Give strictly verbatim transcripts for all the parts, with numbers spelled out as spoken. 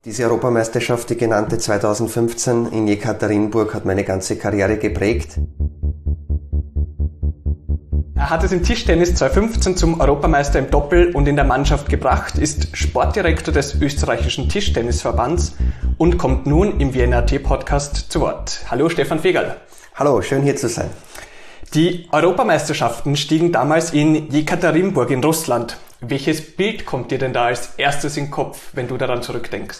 Diese Europameisterschaft, die genannte zweitausendfünfzehn in Jekaterinburg, hat meine ganze Karriere geprägt. Er hat es im Tischtennis zweitausendfünfzehn zum Europameister im Doppel und in der Mannschaft gebracht, ist Sportdirektor des österreichischen Tischtennisverbands und kommt nun im W N A T-Podcast zu Wort. Hallo Stefan Fegerl. Hallo, schön hier zu sein. Die Europameisterschaften stiegen damals in Jekaterinburg in Russland. Welches Bild kommt dir denn da als erstes in den Kopf, wenn du daran zurückdenkst?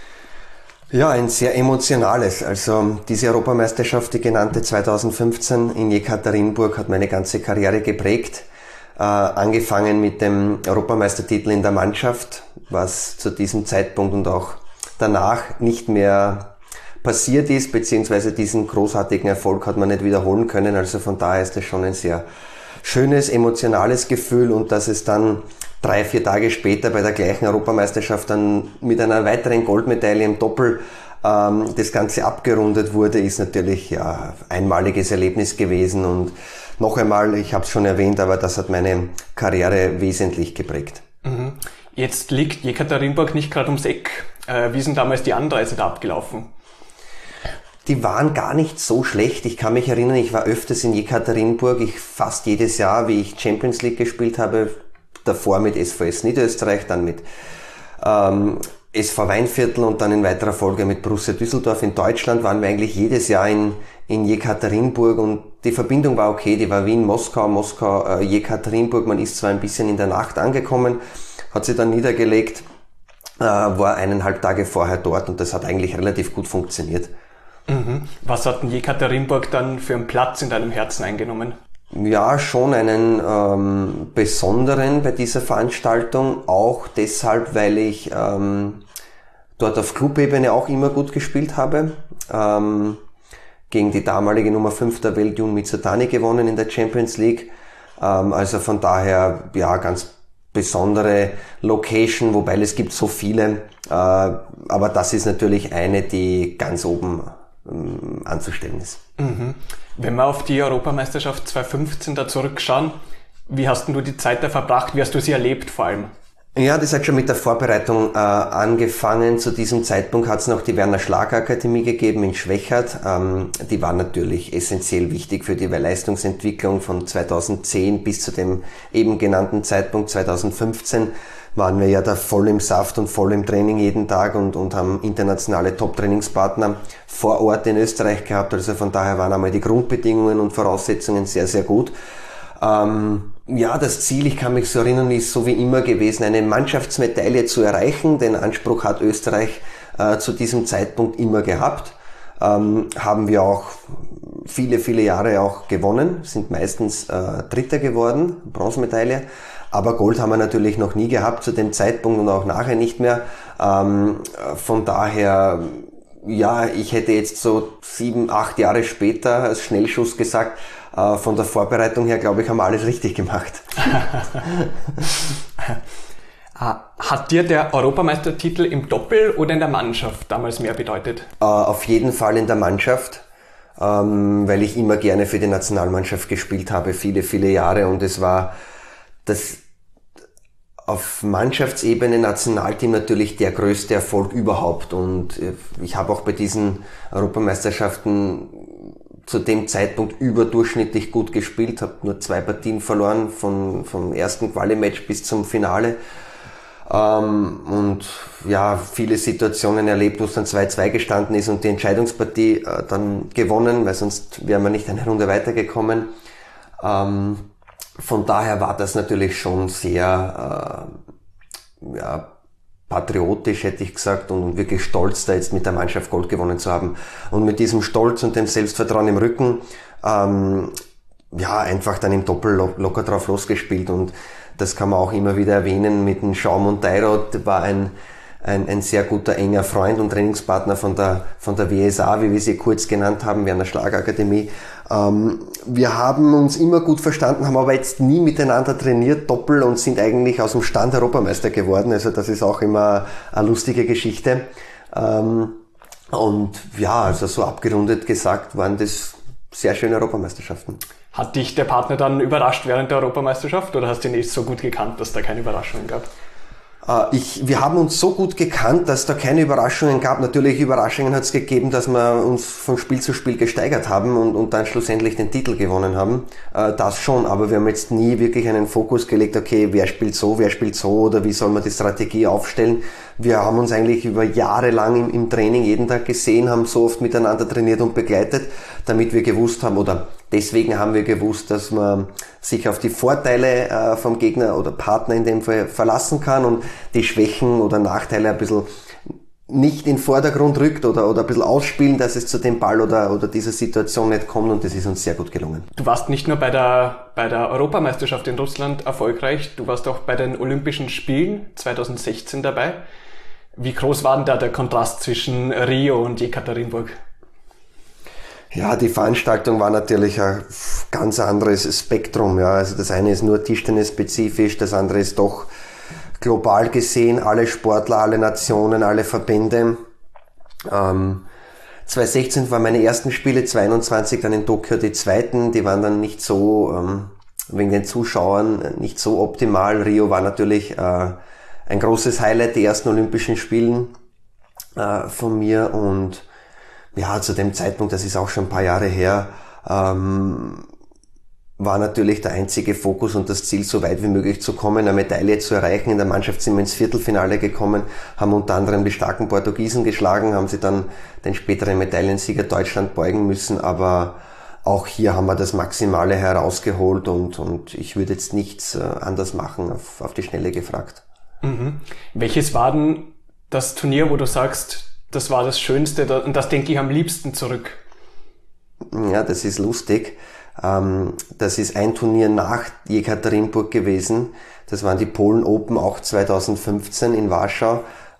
Ja, ein sehr emotionales. Also diese Europameisterschaft, die genannte zweitausendfünfzehn in Jekaterinburg, hat meine ganze Karriere geprägt. Äh, angefangen mit dem Europameistertitel in der Mannschaft, was zu diesem Zeitpunkt und auch danach nicht mehr passiert ist, beziehungsweise diesen großartigen Erfolg hat man nicht wiederholen können. Also von daher ist das schon ein sehr schönes, emotionales Gefühl, und dass es dann drei, vier Tage später bei der gleichen Europameisterschaft dann mit einer weiteren Goldmedaille im Doppel ähm, das Ganze abgerundet wurde, ist natürlich ja einmaliges Erlebnis gewesen. Und noch einmal, ich habe es schon erwähnt, aber das hat meine Karriere wesentlich geprägt. Mhm. Jetzt liegt Jekaterinburg nicht gerade ums Eck. Äh, wie ist denn damals die Anreise da abgelaufen? Die waren gar nicht so schlecht. Ich kann mich erinnern, ich war öfters in Jekaterinburg. Ich fast jedes Jahr, wie ich Champions League gespielt habe, davor mit S V S Niederösterreich, dann mit ähm, S V Weinviertel und dann in weiterer Folge mit Borussia Düsseldorf in Deutschland, waren wir eigentlich jedes Jahr in, in Jekaterinburg, und die Verbindung war okay. Die war Wien-Moskau, Moskau, äh, Jekaterinburg. Man ist zwar ein bisschen in der Nacht angekommen, hat sie dann niedergelegt, äh, war eineinhalb Tage vorher dort, und das hat eigentlich relativ gut funktioniert. Mhm. Was hat denn Jekaterinburg dann für einen Platz in deinem Herzen eingenommen? Ja, schon einen ähm, besonderen bei dieser Veranstaltung, auch deshalb, weil ich ähm, dort auf Clubebene auch immer gut gespielt habe. Ähm, gegen die damalige Nummer fünf der Welt, Jun Mitsutani, gewonnen in der Champions League. Ähm, also von daher, ja, ganz besondere Location, wobei es gibt so viele. Äh, aber das ist natürlich eine, die ganz oben ähm, anzustellen ist. Mhm. Wenn wir auf die Europameisterschaft zweitausendfünfzehn da zurückschauen, wie hast denn du die Zeit da verbracht? Wie hast du sie erlebt vor allem? Ja, das hat schon mit der Vorbereitung äh, angefangen. Zu diesem Zeitpunkt hat es noch die Werner Schlager Akademie gegeben in Schwechat. Ähm, die war natürlich essentiell wichtig für die Leistungsentwicklung von zweitausendzehn bis zu dem eben genannten Zeitpunkt zweitausendfünfzehn. Waren wir ja da voll im Saft und voll im Training jeden Tag und, und haben internationale Top-Trainingspartner vor Ort in Österreich gehabt. Also von daher waren einmal die Grundbedingungen und Voraussetzungen sehr, sehr gut. Ähm, ja, das Ziel, ich kann mich so erinnern, ist so wie immer gewesen, eine Mannschaftsmedaille zu erreichen. Den Anspruch hat Österreich äh, zu diesem Zeitpunkt immer gehabt. Ähm, haben wir auch viele, viele Jahre auch gewonnen, sind meistens äh, Dritter geworden, Bronzemedaille. Aber Gold haben wir natürlich noch nie gehabt zu dem Zeitpunkt und auch nachher nicht mehr. Ähm, von daher, ja, ich hätte jetzt so sieben, acht Jahre später als Schnellschuss gesagt, äh, von der Vorbereitung her, glaube ich, haben wir alles richtig gemacht. Hat dir der Europameistertitel im Doppel oder in der Mannschaft damals mehr bedeutet? Äh, auf jeden Fall in der Mannschaft, ähm, weil ich immer gerne für die Nationalmannschaft gespielt habe, viele, viele Jahre, und es war das auf Mannschaftsebene, Nationalteam natürlich der größte Erfolg überhaupt, und ich habe auch bei diesen Europameisterschaften zu dem Zeitpunkt überdurchschnittlich gut gespielt, habe nur zwei Partien verloren von vom ersten Quali-Match bis zum Finale, ähm, und ja, viele Situationen erlebt, wo es dann zwei zwei gestanden ist und die Entscheidungspartie äh, dann gewonnen, weil sonst wären wir nicht eine Runde weitergekommen. Ähm, Von daher war das natürlich schon sehr äh, ja, patriotisch, hätte ich gesagt, und wirklich stolz, da jetzt mit der Mannschaft Gold gewonnen zu haben. Und mit diesem Stolz und dem Selbstvertrauen im Rücken, ähm, ja, einfach dann im Doppel lo- locker drauf losgespielt. Und das kann man auch immer wieder erwähnen mit dem Jean Monteiro, der war ein Ein, ein sehr guter, enger Freund und Trainingspartner von der, von der W S A, wie wir sie kurz genannt haben, Werner Schlager Akademie. Ähm, wir haben uns immer gut verstanden, haben aber jetzt nie miteinander trainiert, Doppel, und sind eigentlich aus dem Stand Europameister geworden. Also das ist auch immer eine lustige Geschichte. Ähm, und ja, also so abgerundet gesagt, waren das sehr schöne Europameisterschaften. Hat dich der Partner dann überrascht während der Europameisterschaft, oder hast du ihn nicht so gut gekannt, dass da keine Überraschungen gab? Ich, wir haben uns so gut gekannt, dass da keine Überraschungen gab. Natürlich Überraschungen hat es gegeben, dass wir uns von Spiel zu Spiel gesteigert haben und, und dann schlussendlich den Titel gewonnen haben. Das schon, aber wir haben jetzt nie wirklich einen Fokus gelegt, okay, wer spielt so, wer spielt so oder wie soll man die Strategie aufstellen. Wir haben uns eigentlich über Jahre lang im, im Training jeden Tag gesehen, haben so oft miteinander trainiert und begleitet, damit wir gewusst haben oder deswegen haben wir gewusst, dass man sich auf die Vorteile äh, vom Gegner oder Partner in dem Fall verlassen kann und die Schwächen oder Nachteile ein bisschen nicht in den Vordergrund rückt oder, oder ein bisschen ausspielen, dass es zu dem Ball oder, oder dieser Situation nicht kommt und das ist uns sehr gut gelungen. Du warst nicht nur bei der, bei der Europameisterschaft in Russland erfolgreich, du warst auch bei den Olympischen Spielen zwanzig sechzehn dabei. Wie groß war denn da der Kontrast zwischen Rio und Jekaterinburg? Ja, die Veranstaltung war natürlich ein ganz anderes Spektrum. Ja, also das eine ist nur Tischtennis-spezifisch, das andere ist doch global gesehen, alle Sportler, alle Nationen, alle Verbände. Ähm, zwanzig sechzehn waren meine ersten Spiele, zwanzig einundzwanzig dann in Tokio die zweiten, die waren dann nicht so, ähm, wegen den Zuschauern, nicht so optimal. Rio war natürlich äh, ein großes Highlight, die ersten Olympischen Spielen äh, von mir und ja, zu dem Zeitpunkt, das ist auch schon ein paar Jahre her, ähm, war natürlich der einzige Fokus und das Ziel, so weit wie möglich zu kommen, eine Medaille zu erreichen. In der Mannschaft sind wir ins Viertelfinale gekommen, haben unter anderem die starken Portugiesen geschlagen, haben sie dann den späteren Medaillensieger Deutschland beugen müssen, aber auch hier haben wir das Maximale herausgeholt und, und ich würde jetzt nichts äh, anders machen, auf, auf die Schnelle gefragt. Mhm. Welches war denn das Turnier, wo du sagst, das war das Schönste und das denke ich am liebsten zurück? Ja, das ist lustig. Das ist ein Turnier nach Jekaterinburg gewesen. Das waren die Polen Open, auch zwanzig fünfzehn in Warschau.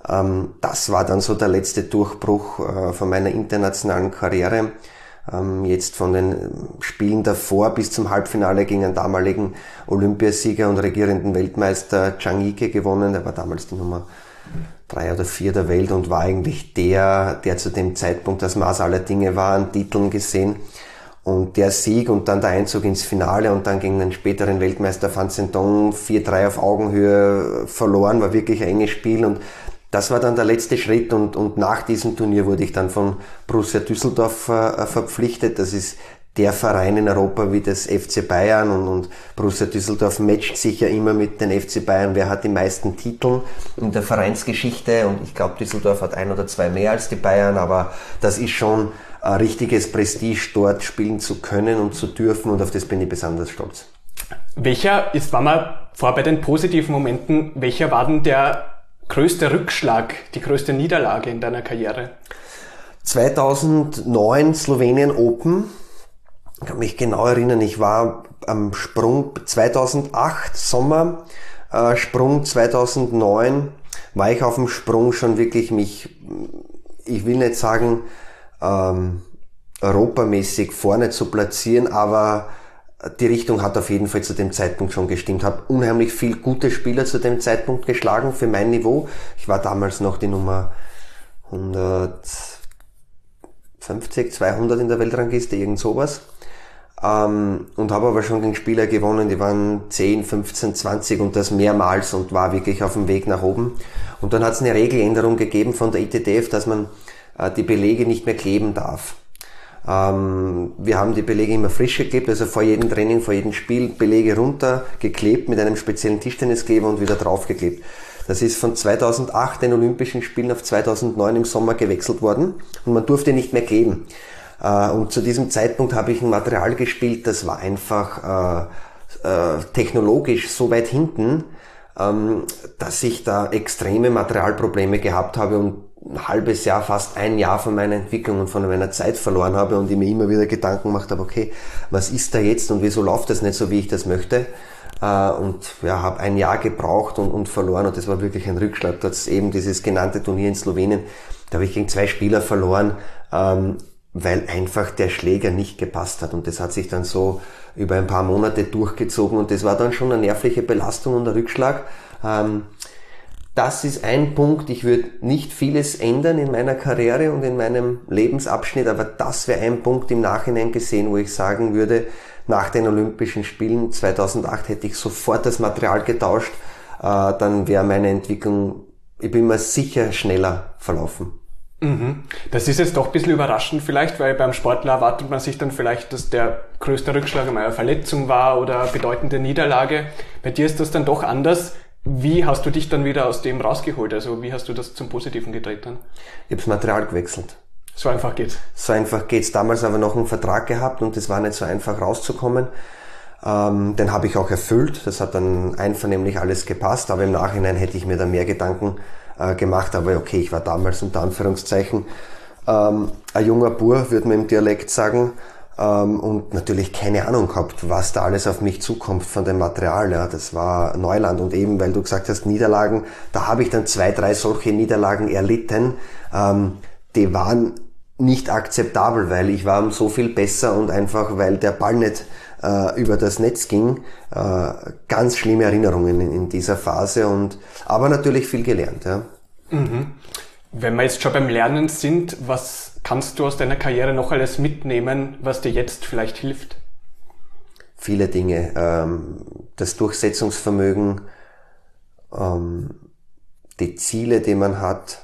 Das war dann so der letzte Durchbruch von meiner internationalen Karriere. Jetzt von den Spielen davor bis zum Halbfinale gegen einen damaligen Olympiasieger und regierenden Weltmeister Zhang Yike gewonnen. Der war damals die Nummer drei oder vier der Welt und war eigentlich der, der zu dem Zeitpunkt das Maß aller Dinge war, an Titeln gesehen. Und der Sieg und dann der Einzug ins Finale und dann gegen den späteren Weltmeister Fan Zhendong vier drei auf Augenhöhe verloren, war wirklich ein enges Spiel und das war dann der letzte Schritt und, und nach diesem Turnier wurde ich dann von Borussia Düsseldorf äh, verpflichtet. Das ist der Verein in Europa wie das F C Bayern und, und Borussia Düsseldorf matcht sich ja immer mit den F C Bayern. Wer hat die meisten Titel in der Vereinsgeschichte? Und ich glaube, Düsseldorf hat ein oder zwei mehr als die Bayern, aber das ist schon ein richtiges Prestige, dort spielen zu können und zu dürfen und auf das bin ich besonders stolz. Welcher, jetzt waren wir vor bei den positiven Momenten, welcher war denn der größte Rückschlag, die größte Niederlage in deiner Karriere? zweitausendneun Slowenien Open. Ich kann mich genau erinnern, ich war am Sprung zweitausendacht Sommer, äh, Sprung zweitausendneun, war ich auf dem Sprung schon wirklich mich, ich will nicht sagen, ähm, europamäßig vorne zu platzieren, aber die Richtung hat auf jeden Fall zu dem Zeitpunkt schon gestimmt. Habe unheimlich viel gute Spieler zu dem Zeitpunkt geschlagen für mein Niveau. Ich war damals noch die Nummer hundertfünfzig, zweihundert in der Weltrangliste, irgend sowas. Ähm, und habe aber schon gegen Spieler gewonnen, die waren zehn, fünfzehn, zwanzig und das mehrmals und war wirklich auf dem Weg nach oben. Und dann hat es eine Regeländerung gegeben von der I T T F, dass man äh, die Belege nicht mehr kleben darf. Ähm, wir haben die Belege immer frisch geklebt, also vor jedem Training, vor jedem Spiel Belege runtergeklebt mit einem speziellen Tischtenniskleber und wieder draufgeklebt. Das ist von zweitausendacht den Olympischen Spielen auf zweitausendneun im Sommer gewechselt worden und man durfte nicht mehr kleben. Äh, und zu diesem Zeitpunkt habe ich ein Material gespielt, das war einfach äh, äh, technologisch so weit hinten, ähm, dass ich da extreme Materialprobleme gehabt habe und ein halbes Jahr, fast ein Jahr von meiner Entwicklung und von meiner Zeit verloren habe und ich mir immer wieder Gedanken gemacht habe, okay, was ist da jetzt und wieso läuft das nicht so, wie ich das möchte? Und ja, habe ein Jahr gebraucht und, und verloren und das war wirklich ein Rückschlag. Das ist eben dieses genannte Turnier in Slowenien, da habe ich gegen zwei Spieler verloren, ähm, weil einfach der Schläger nicht gepasst hat und das hat sich dann so über ein paar Monate durchgezogen und das war dann schon eine nervliche Belastung und ein Rückschlag. Ähm, Das ist ein Punkt, ich würde nicht vieles ändern in meiner Karriere und in meinem Lebensabschnitt, aber das wäre ein Punkt im Nachhinein gesehen, wo ich sagen würde, nach den Olympischen Spielen zweitausendacht hätte ich sofort das Material getauscht, äh, dann wäre meine Entwicklung, ich bin mir sicher, schneller verlaufen. Mhm. Das ist jetzt doch ein bisschen überraschend vielleicht, weil beim Sportler erwartet man sich dann vielleicht, dass der größte Rückschlag einmal eine Verletzung war oder eine bedeutende Niederlage. Bei dir ist das dann doch anders. Wie hast du dich dann wieder aus dem rausgeholt? Also wie hast du das zum Positiven gedreht dann? Ich habe das Material gewechselt. So einfach geht's. So einfach geht's. Damals aber noch einen Vertrag gehabt und es war nicht so einfach rauszukommen. Ähm, den habe ich auch erfüllt. Das hat dann einvernehmlich alles gepasst, aber im Nachhinein hätte ich mir da mehr Gedanken äh, gemacht. Aber okay, ich war damals unter Anführungszeichen ähm, ein junger Bur, würde man im Dialekt sagen. Ähm, und natürlich keine Ahnung gehabt, was da alles auf mich zukommt von dem Material. Ja, das war Neuland und eben, weil du gesagt hast, Niederlagen, da habe ich dann zwei, drei solche Niederlagen erlitten. Ähm, die waren nicht akzeptabel, weil ich war so viel besser und einfach, weil der Ball nicht äh, über das Netz ging. Äh, ganz schlimme Erinnerungen in, in dieser Phase und aber natürlich viel gelernt. Ja. Mhm. Wenn wir jetzt schon beim Lernen sind, was kannst du aus deiner Karriere noch alles mitnehmen, was dir jetzt vielleicht hilft? Viele Dinge. Ähm, das Durchsetzungsvermögen, ähm, die Ziele, die man hat,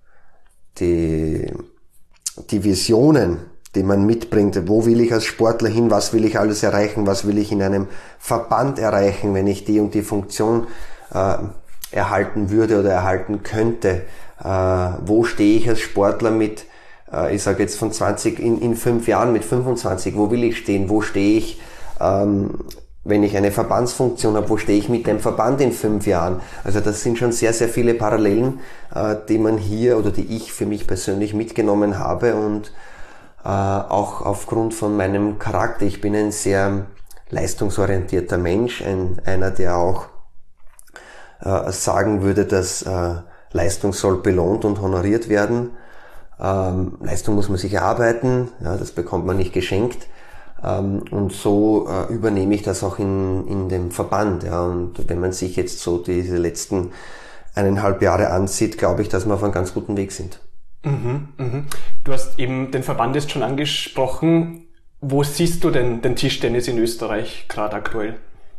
die, die Visionen, die man mitbringt. Wo will ich als Sportler hin? Was will ich alles erreichen? Was will ich in einem Verband erreichen, wenn ich die und die Funktion äh, erhalten würde oder erhalten könnte? Äh, wo stehe ich als Sportler mit ich sage jetzt von zwanzig in, in fünf Jahren, mit fünfundzwanzig, wo will ich stehen, wo stehe ich, ähm, wenn ich eine Verbandsfunktion habe, wo stehe ich mit dem Verband in fünf Jahren. Also das sind schon sehr, sehr viele Parallelen, äh, die man hier oder die ich für mich persönlich mitgenommen habe und äh, auch aufgrund von meinem Charakter. Ich bin ein sehr leistungsorientierter Mensch, ein, einer, der auch äh, sagen würde, dass äh, Leistung soll belohnt und honoriert werden. Ähm, Leistung muss man sich erarbeiten, ja, das bekommt man nicht geschenkt. Ähm, und so äh, übernehme ich das auch in, in dem Verband. Ja. Und wenn man sich jetzt so diese letzten eineinhalb Jahre ansieht, glaube ich, dass wir auf einem ganz guten Weg sind. Mhm, mhm. Du hast eben den Verband jetzt schon angesprochen. Wo siehst du denn den Tischtennis in Österreich gerade aktuell?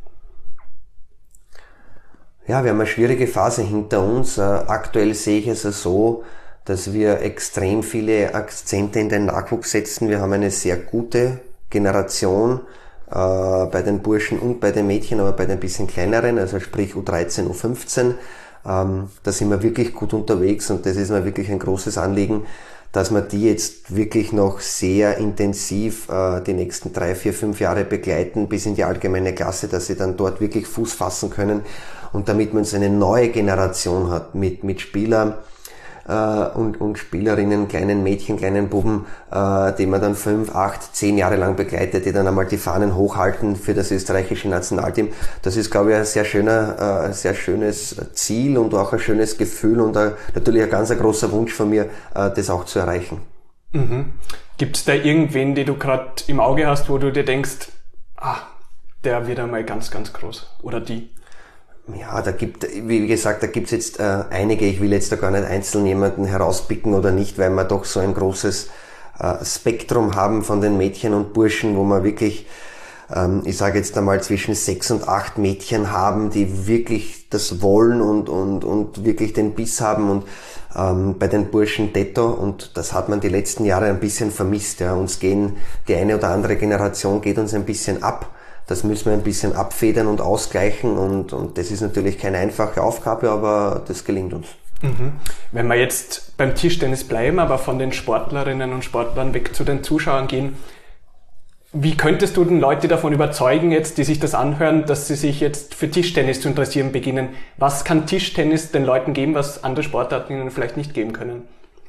Ja, wir haben eine schwierige Phase hinter uns. Äh, aktuell sehe ich es so, dass wir extrem viele Akzente in den Nachwuchs setzen. Wir haben eine sehr gute Generation äh, bei den Burschen und bei den Mädchen, aber bei den bisschen kleineren, also sprich U dreizehn, U fünfzehn. Ähm, da sind wir wirklich gut unterwegs und das ist mir wirklich ein großes Anliegen, dass wir die jetzt wirklich noch sehr intensiv äh, die nächsten drei, vier, fünf Jahre begleiten bis in die allgemeine Klasse, dass sie dann dort wirklich Fuß fassen können und damit man so eine neue Generation hat mit, mit Spielern, Und, und Spielerinnen, kleinen Mädchen, kleinen Buben, äh, die man dann fünf, acht, zehn Jahre lang begleitet, die dann einmal die Fahnen hochhalten für das österreichische Nationalteam. Das ist, glaube ich, ein sehr schöner, äh, sehr schönes Ziel und auch ein schönes Gefühl und ein, natürlich ein ganz ein großer Wunsch von mir, äh, das auch zu erreichen. Mhm. Gibt es da irgendwen, den du gerade im Auge hast, wo du dir denkst, ah, der wird einmal ganz, ganz groß oder die? Ja, da gibt, wie gesagt, da gibt's jetzt äh, einige, ich will jetzt da gar nicht einzeln jemanden herauspicken oder nicht, weil wir doch so ein großes äh, Spektrum haben von den Mädchen und Burschen, wo wir wirklich, ähm, ich sage jetzt einmal zwischen sechs und acht Mädchen haben, die wirklich das wollen und und und wirklich den Biss haben und ähm, bei den Burschen detto und das hat man die letzten Jahre ein bisschen vermisst. Ja, uns gehen, die eine oder andere Generation geht uns ein bisschen ab. Das müssen wir ein bisschen abfedern und ausgleichen und, und das ist natürlich keine einfache Aufgabe, aber das gelingt uns. Mhm. Wenn wir jetzt beim Tischtennis bleiben, aber von den Sportlerinnen und Sportlern weg zu den Zuschauern gehen, wie könntest du denn Leute davon überzeugen jetzt, die sich das anhören, dass sie sich jetzt für Tischtennis zu interessieren beginnen? Was kann Tischtennis den Leuten geben, was andere Sportarten ihnen vielleicht nicht geben können?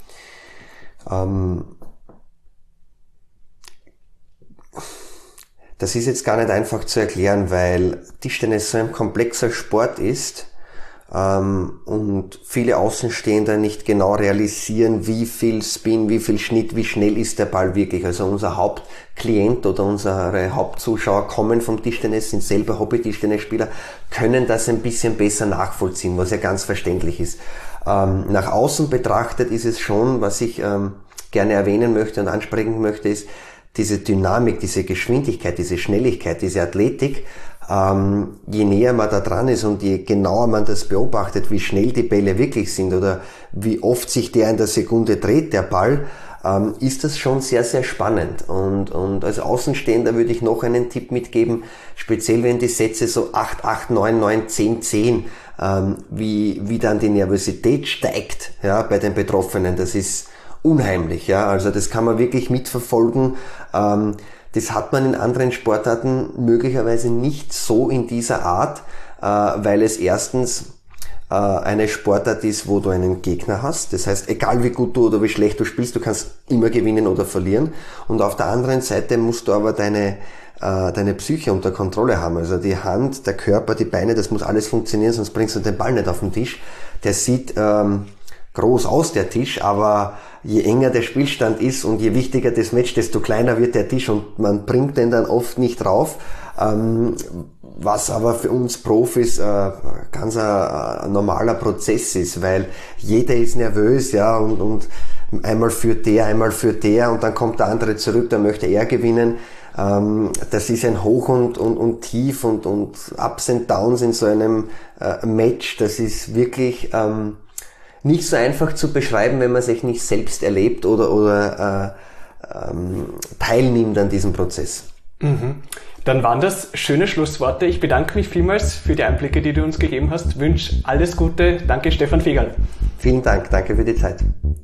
Ähm Das ist jetzt gar nicht einfach zu erklären, weil Tischtennis so ein komplexer Sport ist ähm, und viele Außenstehende nicht genau realisieren, wie viel Spin, wie viel Schnitt, wie schnell ist der Ball wirklich. Also unser Hauptklient oder unsere Hauptzuschauer kommen vom Tischtennis, sind selber Hobby-Tischtennisspieler, können das ein bisschen besser nachvollziehen, was ja ganz verständlich ist. Ähm, nach außen betrachtet ist es schon, was ich ähm, gerne erwähnen möchte und ansprechen möchte, ist, diese Dynamik, diese Geschwindigkeit, diese Schnelligkeit, diese Athletik ähm, je näher man da dran ist und je genauer man das beobachtet, wie schnell die Bälle wirklich sind oder wie oft sich der in der Sekunde dreht, der Ball, ähm, ist das schon sehr, sehr spannend. Und, und als Außenstehender würde ich noch einen Tipp mitgeben, speziell wenn die Sätze so acht, acht, neun, neun, zehn, zehn, ähm, wie, wie dann die Nervosität steigt, ja, bei den Betroffenen. Das ist unheimlich, ja. Also das kann man wirklich mitverfolgen. Ähm, das hat man in anderen Sportarten möglicherweise nicht so in dieser Art, äh, weil es erstens äh, eine Sportart ist, wo du einen Gegner hast. Das heißt, egal wie gut du oder wie schlecht du spielst, du kannst immer gewinnen oder verlieren. Und auf der anderen Seite musst du aber deine äh, deine Psyche unter Kontrolle haben. Also die Hand, der Körper, die Beine, das muss alles funktionieren, sonst bringst du den Ball nicht auf den Tisch. Der sieht ähm, groß aus, der Tisch, aber je enger der Spielstand ist und je wichtiger das Match, desto kleiner wird der Tisch und man bringt den dann oft nicht rauf, ähm, was aber für uns Profis äh, ganz ein, ein normaler Prozess ist, weil jeder ist nervös, ja, und, und einmal führt der, einmal führt der und dann kommt der andere zurück, dann möchte er gewinnen. Ähm, das ist ein Hoch und, und, und Tief und, und Ups and Downs in so einem äh, Match, das ist wirklich ähm, nicht so einfach zu beschreiben, wenn man sich nicht selbst erlebt oder, oder äh, ähm, teilnimmt an diesem Prozess. Mhm. Dann waren das schöne Schlussworte. Ich bedanke mich vielmals für die Einblicke, die du uns gegeben hast. Wünsche alles Gute. Danke, Stefan Fegerl. Vielen Dank. Danke für die Zeit.